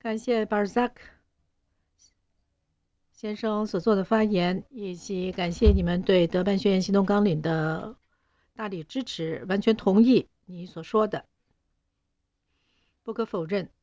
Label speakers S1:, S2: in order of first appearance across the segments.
S1: 感谢巴尔扎克先生所做的发言，以及感谢你们对德班宣言行动纲领的大力支持，完全同意你所说的，不可否认。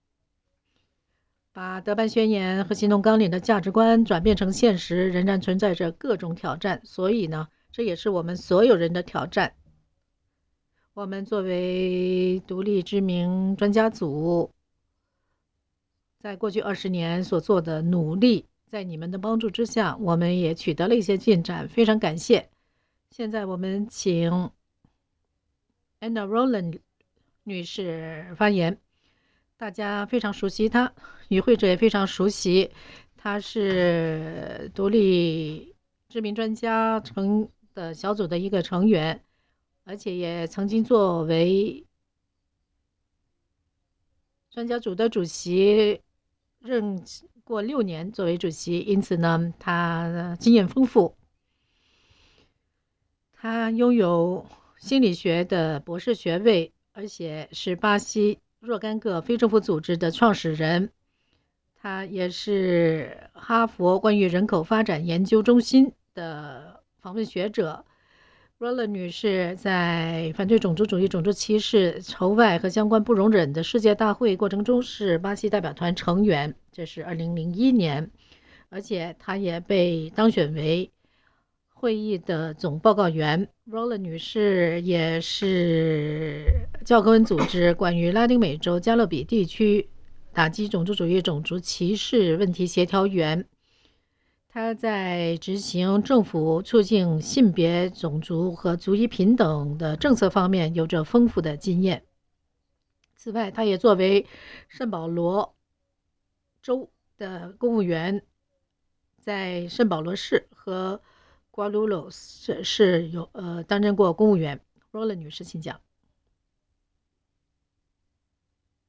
S1: 把德班宣言和行动纲领的价值观转变成现实，仍然存在着各种挑战，所以呢，这也是我们所有人的挑战。我们作为独立知名专家组，在过去20年所做的努力，在你们的帮助之下，我们也取得了一些进展，非常感谢。现在我们请 Anna Rowland 女士发言。大家非常熟悉她，与会者也非常熟悉。她是独立知名专家的小组的一个成员，而且也曾经作为专家组的主席，任过6年作为主席，因此呢，他经验丰富。他拥有心理学的博士学位，而且是巴西若干个非政府组织的创始人。他也是哈佛关于人口发展研究中心的访问学者。Rolla 女士在反对种族主义、种族歧视、仇外和相关不容忍的世界大会过程中是巴西代表团成员，这是2001年，而且她也被当选为会议的总报告员。Rolla 女士也是教科文组织关于拉丁美洲加勒比地区打击种族主义、种族歧视问题协调员。他在执行政府促进性别、种族和族裔平等的政策方面有着丰富的经验。此外，他也作为圣保罗州的公务员，在圣保罗市和瓜卢洛斯是担任过公务员。Rolla 女士，请讲。